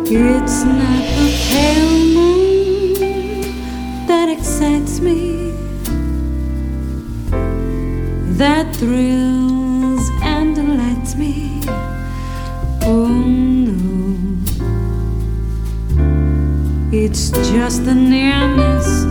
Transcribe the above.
It's not the pale moon that excites me, that thrills and delights me. Oh no, it's just the nearness